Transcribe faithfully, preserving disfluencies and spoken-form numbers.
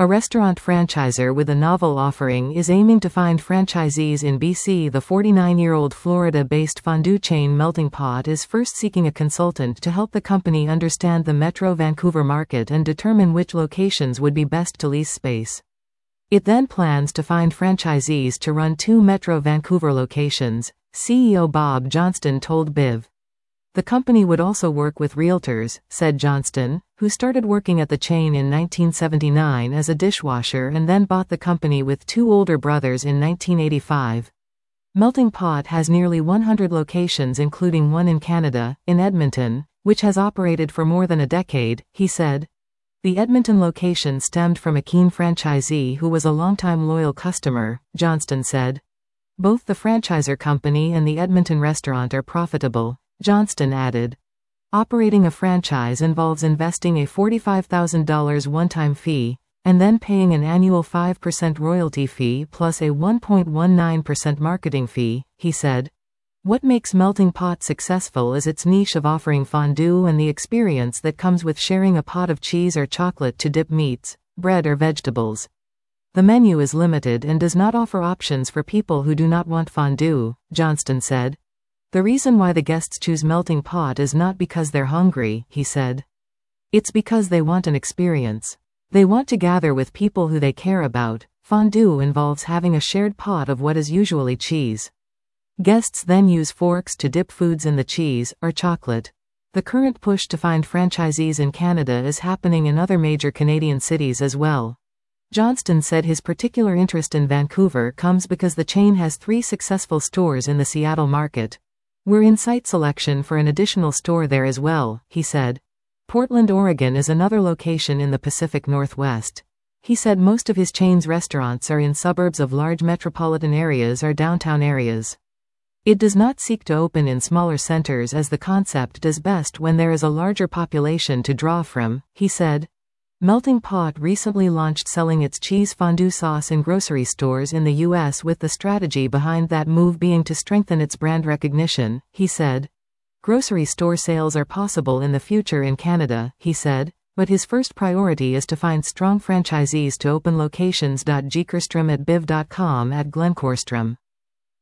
A restaurant franchisor with a novel offering is aiming to find franchisees in B C. The forty-nine-year-old Florida-based fondue chain Melting Pot is first seeking a consultant to help the company understand the Metro Vancouver market and determine which locations would be best to lease space. It then plans to find franchisees to run two Metro Vancouver locations, C E O Bob Johnston told B I V. The company would also work with realtors, said Johnston, who started working at the chain in nineteen seventy-nine as a dishwasher and then bought the company with two older brothers in nineteen eighty-five. Melting Pot has nearly one hundred locations, including one in Canada, in Edmonton, which has operated for more than a decade, he said. The Edmonton location stemmed from a keen franchisee who was a longtime loyal customer, Johnston said. Both the franchisor company and the Edmonton restaurant are profitable, Johnston added. Operating a franchise involves investing a forty-five thousand dollars one-time fee, and then paying an annual five percent royalty fee plus a one point one nine percent marketing fee, he said. What makes Melting Pot successful is its niche of offering fondue and the experience that comes with sharing a pot of cheese or chocolate to dip meats, bread or vegetables. The menu is limited and does not offer options for people who do not want fondue, Johnston said. The reason why the guests choose Melting Pot is not because they're hungry, he said. It's because they want an experience. They want to gather with people who they care about. Fondue involves having a shared pot of what is usually cheese. Guests then use forks to dip foods in the cheese, or chocolate. The current push to find franchisees in Canada is happening in other major Canadian cities as well. Johnston said his particular interest in Vancouver comes because the chain has three successful stores in the Seattle market. We're in site selection for an additional store there as well, he said. Portland, Oregon is another location in the Pacific Northwest. He said most of his chain's restaurants are in suburbs of large metropolitan areas or downtown areas. It does not seek to open in smaller centers as the concept does best when there is a larger population to draw from, he said. Melting Pot recently launched selling its cheese fondue sauce in grocery stores in the U S with the strategy behind that move being to strengthen its brand recognition, he said. Grocery store sales are possible in the future in Canada, he said, but his first priority is to find strong franchisees to open locations. G Kerstrom at biv dot com at Glenn Korstrom.